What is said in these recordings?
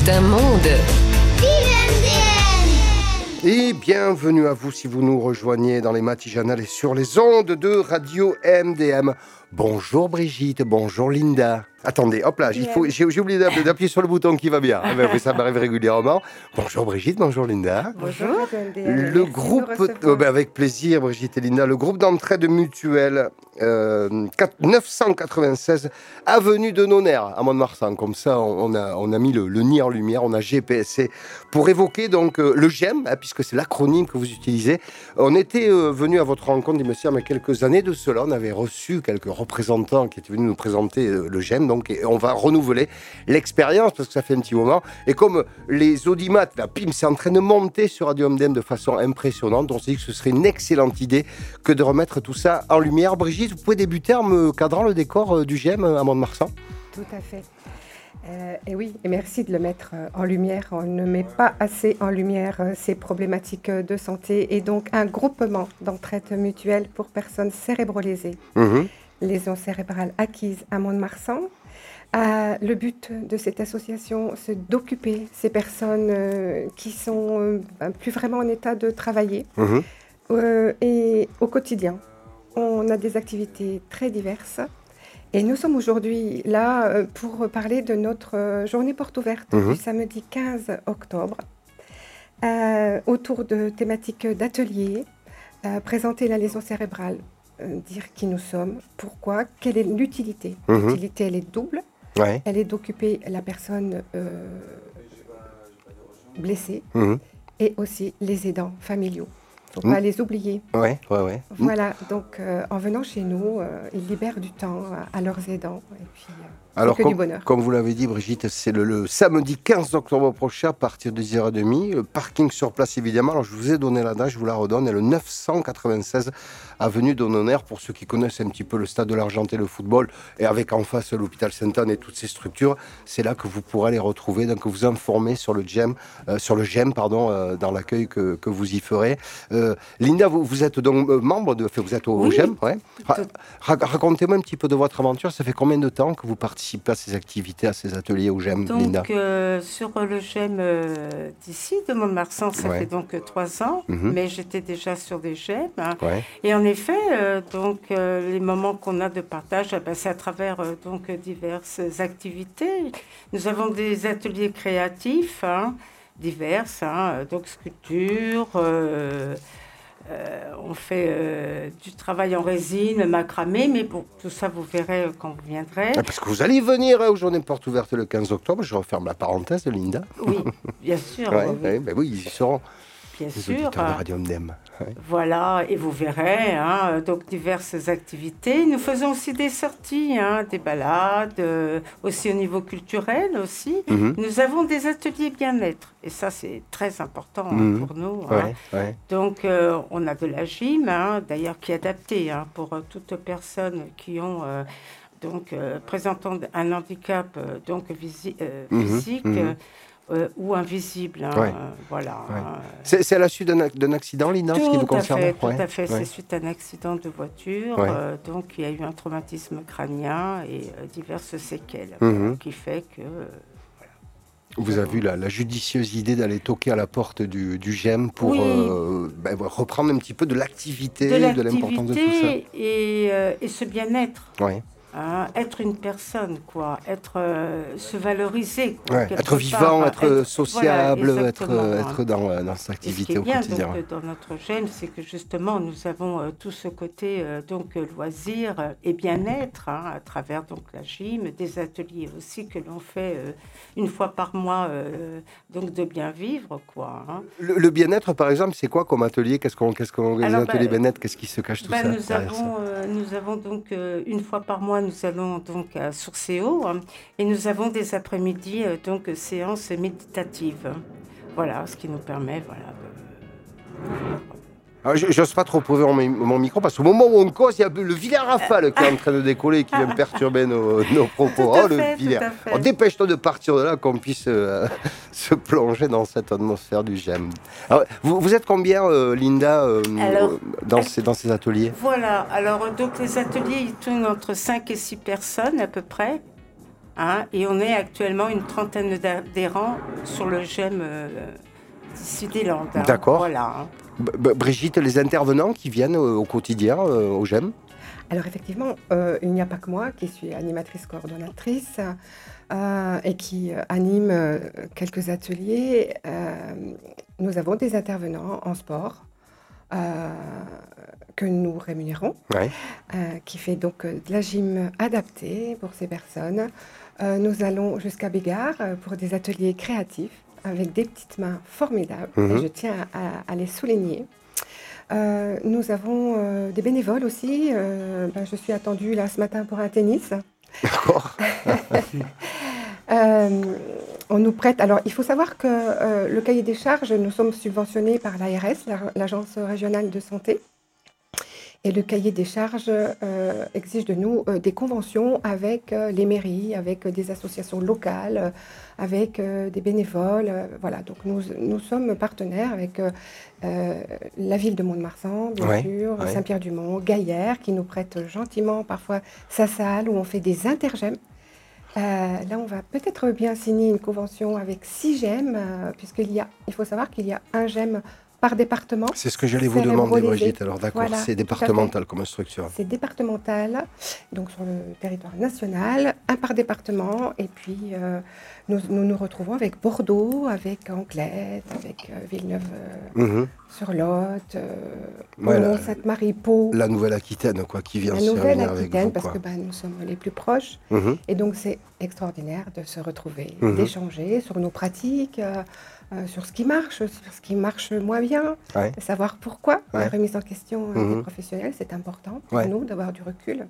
un monde. Et bienvenue à vous si vous nous rejoignez dans les Matinales et sur les ondes de Radio MDM. Bonjour Brigitte, bonjour Linda. Attendez, hop là, j'ai oublié d'appuyer sur le bouton qui va bien. Ça m'arrive régulièrement. Bonjour Brigitte, bonjour Linda. Bonjour. Le groupe, avec plaisir Brigitte et Linda, le groupe d'entraide mutuelle 996 avenue de Nonnerre à Mont-de-Marsan. Comme ça, on a mis le nid en lumière, on a GPSé pour évoquer donc le GEM, puisque c'est l'acronyme que vous utilisez. On était venu à votre rencontre, il me semble, il y a quelques années de cela. On avait reçu quelques représentants qui étaient venus nous présenter le GEM. Donc, et on va renouveler l'expérience parce que ça fait un petit moment. Et comme les audimates, c'est en train de monter sur Radio MDM de façon impressionnante, on s'est dit que ce serait une excellente idée que de remettre tout ça en lumière. Brigitte, vous pouvez débuter en me cadrant le décor du GEM à Mont-de-Marsan ? Tout à fait. Et oui, et merci de le mettre en lumière. On ne met pas assez en lumière ces problématiques de santé et donc un groupement d'entraide mutuelle pour personnes cérébrolésées. Lésions cérébrales acquises à Mont-de-Marsan. Le but de cette association, c'est d'occuper ces personnes qui sont plus vraiment en état de travailler. Et au quotidien, on a des activités très diverses. Et nous sommes aujourd'hui là pour parler de notre journée porte ouverte du samedi 15 octobre, autour de thématiques d'ateliers, présenter la lésion cérébrale, dire qui nous sommes, pourquoi, quelle est l'utilité. L'utilité, elle est double. Ouais. Elle est d'occuper la personne blessée et aussi les aidants familiaux. Il ne faut pas les oublier. Ouais. Voilà, donc en venant chez nous, ils libèrent du temps à leurs aidants. Et puis, alors, que du bonheur. Comme vous l'avez dit, Brigitte, c'est le samedi 15 octobre prochain à partir de 10h30. Le parking sur place, évidemment. Alors, je vous ai donné l'adresse, je vous la redonne. Et le 996 avenue de Nonnerre, pour ceux qui connaissent un petit peu le stade de l'Argenté, le football, et avec en face l'hôpital Sainte-Anne et toutes ces structures, c'est là que vous pourrez les retrouver. Donc, vous informer sur le GEM, dans l'accueil que vous y ferez. Linda, vous êtes donc membre vous êtes au GEM, ouais. Racontez-moi un petit peu de votre aventure. Ça fait combien de temps que vous participez à ces activités, à ces ateliers au GEM, Linda ? Donc, sur le GEM d'ici, de Mont-de-Marsan, ça fait donc 3 ans, mais j'étais déjà sur des GEM. Et en effet, les moments qu'on a de partage, c'est à travers diverses activités. Nous avons des ateliers créatifs, divers, donc sculpture, on fait du travail en résine, macramé, mais bon, tout ça vous verrez quand vous viendrez. Parce que vous allez venir aux Journées Portes Ouvertes le 15 octobre, je referme la parenthèse de Linda. Oui, bien sûr. Oui, ils y seront. Bien les sûr. auditeurs de Radio MDM. Voilà, et vous verrez, donc diverses activités. Nous faisons aussi des sorties, des balades, aussi au niveau culturel aussi. Nous avons des ateliers bien-être, et ça c'est très important pour nous. Donc on a de la gym, d'ailleurs qui est adaptée pour toute personne qui ont présentant un handicap physique. Ou invisible. Voilà. C'est à la suite d'un accident, Linda, ce qui vous concerne ? Tout à fait. C'est suite à un accident de voiture. Donc, il y a eu un traumatisme crânien et diverses séquelles qui fait que... Vous avez eu la judicieuse idée d'aller toquer à la porte du GEM pour reprendre un petit peu de l'activité, de l'importance de tout ça. Et ce bien-être. Être une personne, se valoriser. Être vivant, être sociable, être dans cette activité au quotidien. Ce qui est bien dans notre GEM, c'est que justement nous avons tout ce côté loisir et bien-être à travers la gym, des ateliers aussi que l'on fait une fois par mois, de bien vivre. Le bien-être, par exemple, c'est quoi comme atelier ? Qu'est-ce qu'on les ateliers bien-être ? Qu'est-ce qui se cache tout ça ? Nous avons donc une fois par mois, nous allons donc à Sourcéau et nous avons des après-midi séances méditatives. Voilà, ce qui nous permet J'ose pas trop ouvrir mon micro parce qu'au moment où on cause, il y a le vilain rafale qui est en train de décoller et qui vient perturber nos propos. Le vilain. Dépêche-toi de partir de là, qu'on puisse se plonger dans cette atmosphère du GEM. Alors, vous êtes combien, Linda, dans ces ateliers ? Voilà, alors donc les ateliers, ils tournent entre 5 et 6 personnes à peu près. Hein, et on est actuellement une trentaine d'adhérents sur le GEM Sud-Land. Hein. D'accord. Voilà. Brigitte, les intervenants qui viennent au quotidien au GEM? Alors effectivement, il n'y a pas que moi qui suis animatrice coordonnatrice et qui anime quelques ateliers. Nous avons des intervenants en sport que nous rémunérons, qui fait donc de la gym adaptée pour ces personnes. Nous allons jusqu'à Bégard pour des ateliers créatifs avec des petites mains formidables, et je tiens à les souligner. Nous avons des bénévoles aussi. Je suis attendue là ce matin pour un tennis. D'accord. On nous prête. Alors, il faut savoir que le cahier des charges, nous sommes subventionnés par l'ARS, l'Agence régionale de santé. Et le cahier des charges exige de nous des conventions avec les mairies, avec des associations locales, avec des bénévoles. Voilà, donc nous sommes partenaires avec la ville de Mont-de-Marsan, bien sûr, Saint-Pierre-du-Mont, Gaillère, qui nous prête gentiment parfois sa salle où on fait des intergèmes. Là, on va peut-être bien signer une convention avec 6 GEM, puisqu'il faut savoir qu'il y a un GEM par département. C'est ce que j'allais vous demander, Brigitte. Alors d'accord, voilà, c'est départemental comme structure. C'est départemental, donc sur le territoire national, un par département. Et puis, nous retrouvons avec Bordeaux, avec Anglette, avec Villeneuve-sur-Lot, Sainte-Marie, Pau. La Nouvelle-Aquitaine, quoi, qui vient se réunir avec vous. La Nouvelle-Aquitaine, parce que nous sommes les plus proches. Et donc, c'est extraordinaire de se retrouver, d'échanger sur nos pratiques, sur ce qui marche moins bien, savoir pourquoi. La remise en question des professionnels, c'est important pour nous d'avoir du recul.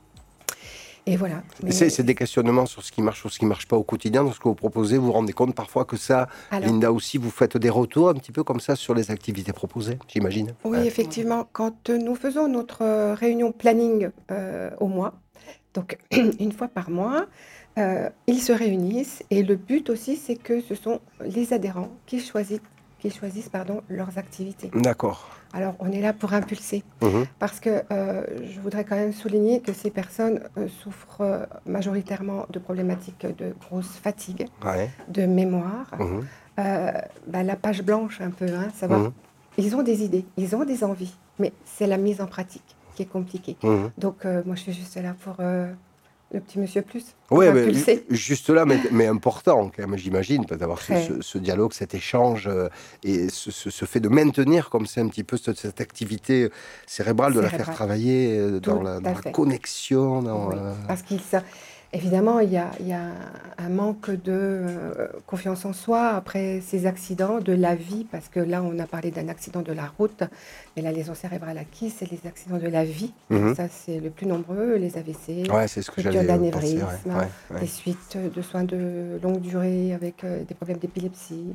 Et voilà. C'est des questionnements sur ce qui marche, sur ce qui ne marche pas au quotidien. Dans ce que vous proposez, vous vous rendez compte parfois que ça, Linda aussi, vous faites des retours un petit peu comme ça sur les activités proposées, j'imagine. Oui, effectivement. Quand nous faisons notre réunion planning au mois, donc une fois par mois, ils se réunissent et le but aussi, c'est que ce sont les adhérents qui choisissent leurs activités. D'accord. Alors, on est là pour impulser parce que je voudrais quand même souligner que ces personnes souffrent majoritairement de problématiques de grosse fatigue, de mémoire, la page blanche un peu, savoir. Ils ont des idées, ils ont des envies, mais c'est la mise en pratique qui est compliquée. Donc, moi, je suis juste là pour... le petit monsieur plus. Oui, juste là, mais important quand même, j'imagine, d'avoir ce dialogue, cet échange et ce fait de maintenir comme c'est un petit peu cette activité cérébrale, de la faire travailler dans la connexion. Parce évidemment, il y a un manque de confiance en soi après ces accidents de la vie, parce que là, on a parlé d'un accident de la route, mais la lésion cérébrale acquise, c'est les accidents de la vie. Ça, c'est le plus nombreux, les AVC, rupture d'anévrisme, des suites de soins de longue durée avec des problèmes d'épilepsie,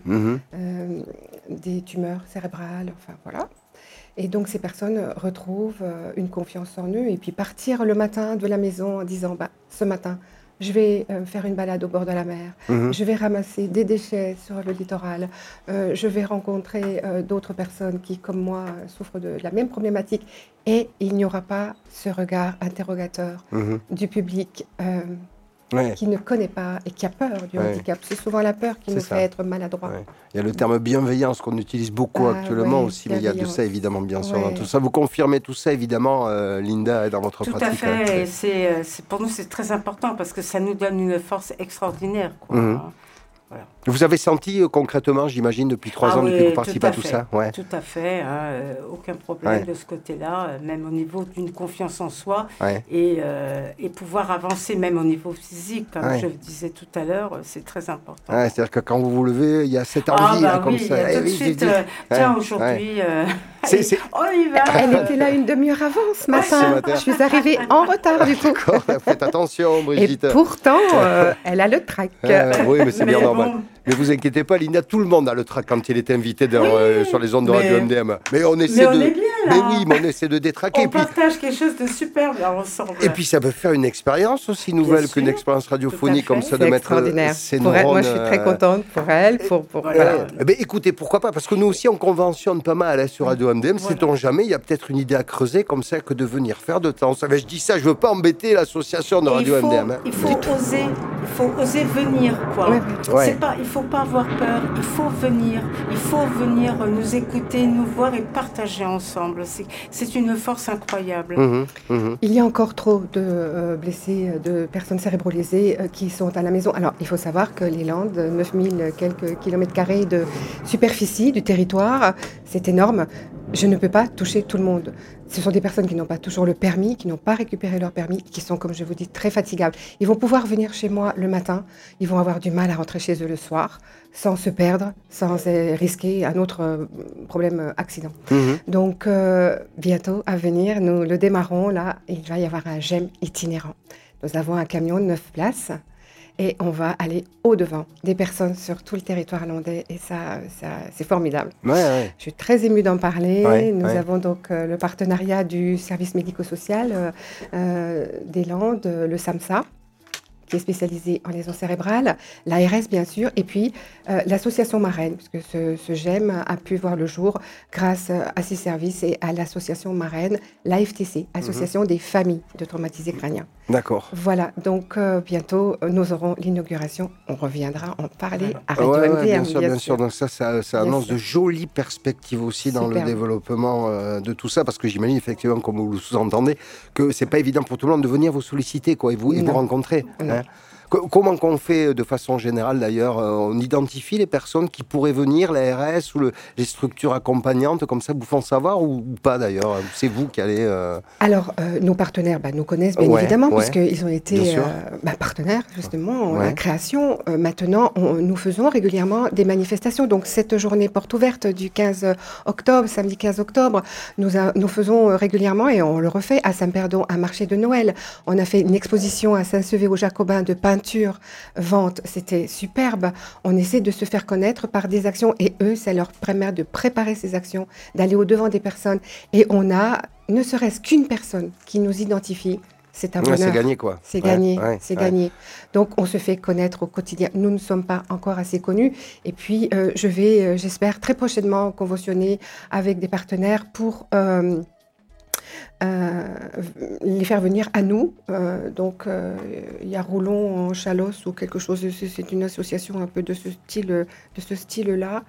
des tumeurs cérébrales, enfin voilà. Et donc, ces personnes retrouvent une confiance en eux et puis partir le matin de la maison en disant ce matin, je vais faire une balade au bord de la mer, je vais ramasser des déchets sur le littoral, je vais rencontrer d'autres personnes qui, comme moi, souffrent de la même problématique. Et il n'y aura pas ce regard interrogateur du public qui ne connaît pas et qui a peur du handicap. C'est souvent la peur qui nous fait être maladroit. Il y a le terme bienveillance qu'on utilise beaucoup actuellement aussi, mais il y a de ça évidemment bien sûr dans tout ça. Vous confirmez tout ça évidemment, Linda, dans votre pratique. Tout à fait. Pour nous, c'est très important parce que ça nous donne une force extraordinaire. Voilà. Vous avez senti concrètement, j'imagine, depuis 3 ans, depuis que vous participez à tout ça Tout à fait. Aucun problème de ce côté-là, même au niveau d'une confiance en soi et pouvoir avancer même au niveau physique, comme je disais tout à l'heure, c'est très important. C'est-à-dire que quand vous vous levez, il y a cette envie comme ça. Tout de suite, tiens, aujourd'hui... on y va. Elle était là une demi-heure avant ce matin. Je suis arrivée en retard du coup. Faites attention, Brigitte. Et pourtant, elle a le trac. Oui, mais c'est bien normal. Mais vous inquiétez pas, Linda, tout le monde a le trac quand il est invité sur les ondes de Radio MDM. Mais on essaie on est bien, là. Mais oui, mais on essaie de détraquer. On partage quelque chose de superbe là, ensemble. Et puis ça peut faire une expérience aussi nouvelle qu'une expérience radiophonique comme ça, de mettre ces neurones... Moi, je suis très contente pour elle. Voilà. Écoutez, pourquoi pas? Parce que nous aussi, on conventionne pas mal sur Radio MDM. Sait-on jamais, il y a peut-être une idée à creuser comme ça que de venir faire de temps. Je dis ça, je veux pas embêter l'association de Radio MDM. Il faut oser. il faut oser venir, quoi. Ouais. Il faut pas avoir peur, il faut venir nous écouter, nous voir et partager ensemble. C'est une force incroyable. Il y a encore trop de blessés, de personnes cérébralisées qui sont à la maison. Alors, il faut savoir que les Landes, 9000 quelques kilomètres carrés de superficie du territoire, c'est énorme. Je ne peux pas toucher tout le monde. Ce sont des personnes qui n'ont pas toujours le permis, qui n'ont pas récupéré leur permis, qui sont, comme je vous dis, très fatigables. Ils vont pouvoir venir chez moi le matin, ils vont avoir du mal à rentrer chez eux le soir, sans se perdre, sans risquer un autre problème, accident. Donc, bientôt à venir, nous le démarrons, là, il va y avoir un GEM itinérant. Nous avons un camion de 9 places. Et on va aller au-devant des personnes sur tout le territoire landais. Et ça c'est formidable. Ouais. Je suis très émue d'en parler. Nous avons donc le partenariat du service médico-social des Landes, le SAMSA, qui est spécialisé en lésions cérébrales, l'ARS bien sûr, et puis l'association Marraine, puisque ce GEM a pu voir le jour grâce à ses services et à l'association Marraine, l'AFTC, Association des familles de traumatisés crâniens. D'accord. Voilà, donc bientôt nous aurons l'inauguration, on reviendra en parler à Radio MDM. Bien sûr. Donc ça annonce de jolies perspectives aussi dans le développement de tout ça, parce que j'imagine effectivement, comme vous le sous-entendez, que c'est pas évident pour tout le monde de venir vous solliciter, quoi, et vous rencontrer. Comment qu'on fait de façon générale d'ailleurs? On identifie les personnes qui pourraient venir, l'ARS ou les structures accompagnantes, comme ça vous font savoir ou pas d'ailleurs? C'est vous qui allez... Alors, nos partenaires nous connaissent bien évidemment, puisqu'ils ont été partenaires justement en la création. Maintenant, nous faisons régulièrement des manifestations. Donc, cette journée porte ouverte du 15 octobre, samedi 15 octobre, nous faisons régulièrement, et on le refait, à Saint-Perdon, un marché de Noël. On a fait une exposition à Saint-Sevé aux Jacobins de peinture, vente, c'était superbe. On essaie de se faire connaître par des actions et eux, ça leur permet de préparer ces actions, d'aller au-devant des personnes. Et on a, ne serait-ce qu'une personne qui nous identifie, c'est un bonheur. C'est gagné, quoi. C'est gagné, gagné. Donc, on se fait connaître au quotidien. Nous ne sommes pas encore assez connus. Et puis, je vais, j'espère, très prochainement conventionner avec des partenaires pour... les faire venir à nous. Donc, il y a Roulon en Chalosse ou quelque chose. C'est une association un peu de ce style-là.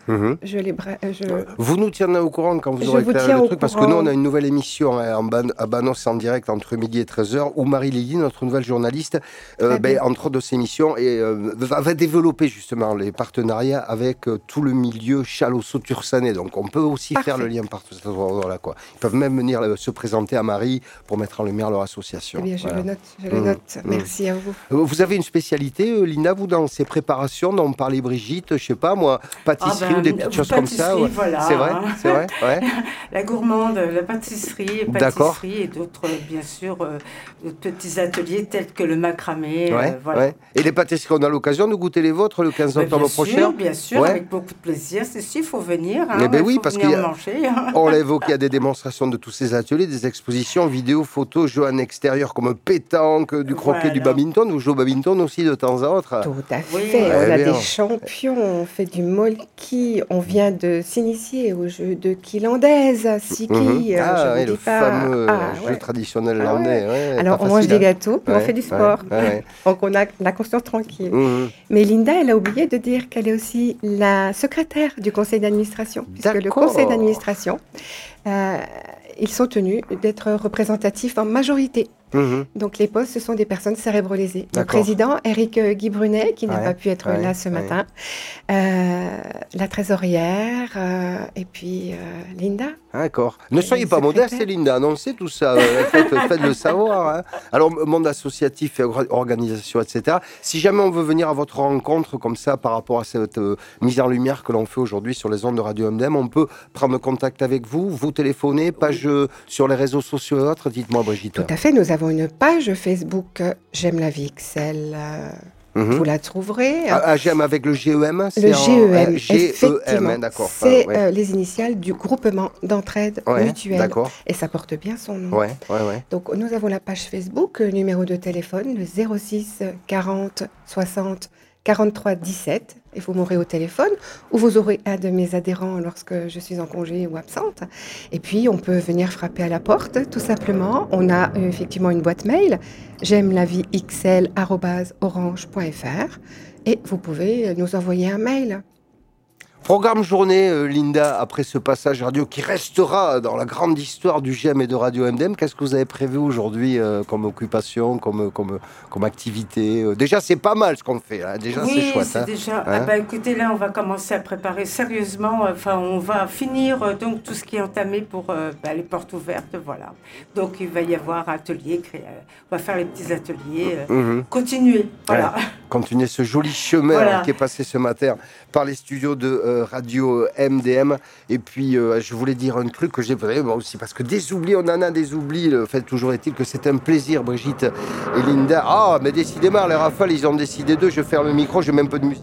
Vous nous tiendrez au courant quand vous aurez éclairé le truc, parce que nous, on a une nouvelle émission à Banos en direct entre midi et 13h, où Marie-Lydie, notre nouvelle journaliste, entre autres de ses émissions, va développer justement les partenariats avec tout le milieu chalosso-tursanais. Donc, on peut aussi faire le lien par tout ça. Voilà, quoi. Ils peuvent même venir se présenter à Marie pour mettre en lumière leur association. Eh bien, je le note. Merci à vous. Vous avez une spécialité, Linda, vous, dans ces préparations dont parlait Brigitte, je sais pas moi, pâtisserie ou des petites choses comme ça? Voilà. C'est vrai ouais. La gourmande, la pâtisserie et d'autres, bien sûr, petits ateliers tels que le macramé. Voilà. Et les pâtisseries, on a l'occasion de goûter les vôtres le 15 octobre prochain? Bien sûr, avec beaucoup de plaisir. Il faut venir. Oui, parce qu'on l'a évoqué, il y a des démonstrations de tous ces ateliers, des expositions, vidéos, photos, jeux en extérieur comme pétanque, du croquet, du badminton. Vous jouez au badminton aussi de temps à autre? Tout à fait. On a des champions, on fait du molki, on vient de s'initier au jeu de Quilandaise, Siki. Le fameux jeu traditionnel landais. Alors, on mange des gâteaux, puis on fait du sport. Donc, on a la conscience tranquille. Mais Linda, elle a oublié de dire qu'elle est aussi la secrétaire du conseil d'administration. Puisque le conseil d'administration, ils sont tenus d'être représentatifs en majorité. Donc, les postes, ce sont des personnes cérébrolésées. Le président, Éric Guy Brunet, qui n'a pas pu être là ce matin, la trésorière, et puis Linda. D'accord. Ne soyez pas modeste, Linda, annoncez tout ça. Faites le savoir. Alors, monde associatif, organisation, etc. Si jamais on veut venir à votre rencontre comme ça, par rapport à cette mise en lumière que l'on fait aujourd'hui sur les ondes de Radio MDM, on peut prendre contact avec vous, vous téléphoner, page sur les réseaux sociaux et autres. Dites-moi, Brigitte. Tout à fait. Nous avons une page Facebook J'aime la vie XL. Vous la trouverez. J'aime avec le GEM. Le GEM, effectivement. D'accord. C'est les initiales du groupement d'entraide mutuelle. D'accord. Et ça porte bien son nom. Donc, nous avons la page Facebook, numéro de téléphone, le 06 40 60 43 17 et vous m'aurez au téléphone ou vous aurez un de mes adhérents lorsque je suis en congé ou absente. Et puis, on peut venir frapper à la porte, tout simplement. On a effectivement une boîte mail, j'aime-la-vie-xl@orange.fr et vous pouvez nous envoyer un mail. Programme journée, Linda, après ce passage radio qui restera dans la grande histoire du GEM et de Radio MDM. Qu'est-ce que vous avez prévu aujourd'hui comme occupation, comme activité Déjà, c'est pas mal ce qu'on fait. Hein. Déjà, oui, c'est chouette. C'est hein. déjà. Hein Écoutez, là, on va commencer à préparer sérieusement. Enfin, on va finir donc tout ce qui est entamé pour les portes ouvertes. Voilà. Donc, il va y avoir atelier. On va faire les petits ateliers. Continuer. Voilà. Ouais. Continuer ce joli chemin qui est passé ce matin par les studios de Radio MDM. Et puis, je voulais dire un truc que j'ai fait moi aussi, parce que des oublis, on en a des oublis. Le fait toujours est-il que c'est un plaisir, Brigitte et Linda. Ah, mais décidément, les rafales, ils ont décidé d'eux. Je ferme le micro, je mets un peu de musique.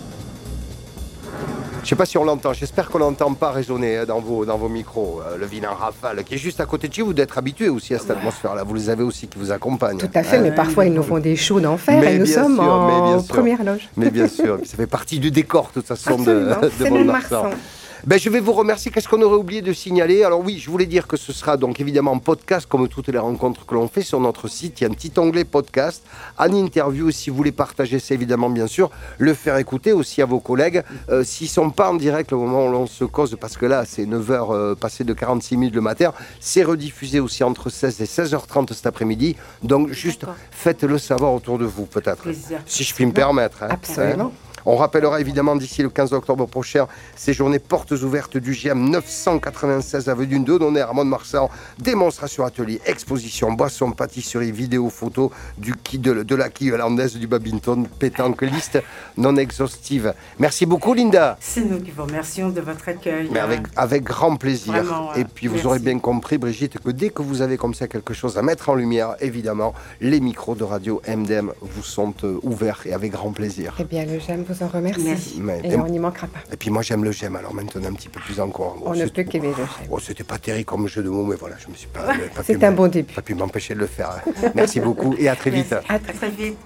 Je ne sais pas si on l'entend, j'espère qu'on n'entend pas résonner dans vos micros. Le vilain rafale qui est juste à côté de chez vous, d'être habitué aussi à cette atmosphère-là. Vous les avez aussi qui vous accompagnent. Tout à fait, mais parfois ils nous font des shows d'enfer et nous sommes en première loge. Mais bien sûr, ça fait partie du décor de toute façon de Mont-de-Marsan. Je vais vous remercier. Qu'est-ce qu'on aurait oublié de signaler? Alors oui, je voulais dire que ce sera donc évidemment en podcast, comme toutes les rencontres que l'on fait sur notre site. Il y a un petit onglet podcast, en interview. Si vous voulez partager, c'est évidemment bien sûr le faire écouter aussi à vos collègues. S'ils ne sont pas en direct au moment où l'on se cause, parce que là, c'est 9h passé de 46 minutes le matin, c'est rediffusé aussi entre 16 et 16h30 cet après-midi. Donc juste faites-le savoir autour de vous, peut-être. Si je puis me permettre. Hein. Absolument. On rappellera évidemment d'ici le 15 octobre prochain ces journées portes ouvertes du GEM 996 avenue de Donner à Mont-de-Marsan. Démonstration, atelier, exposition, boissons, pâtisserie, vidéo, photo de la quille hollandaise, du badminton, pétanque, liste non exhaustive. Merci beaucoup, Linda. C'est nous qui vous remercions de votre accueil. Mais avec grand plaisir. Vraiment, et puis vous aurez bien compris, Brigitte, que dès que vous avez comme ça quelque chose à mettre en lumière, évidemment, les micros de Radio MDM vous sont ouverts et avec grand plaisir. Eh bien, le GEM vous en remercie. Et on n'y manquera pas. Et puis moi, j'aime le GEM, alors maintenant un petit peu plus encore. On ne peut qu'aimer le GEM. C'était pas terrible comme jeu de mots, mais voilà, je me suis pas... C'est un bon début. Pas pu m'empêcher de le faire. Hein. Merci beaucoup et à très vite. À très vite.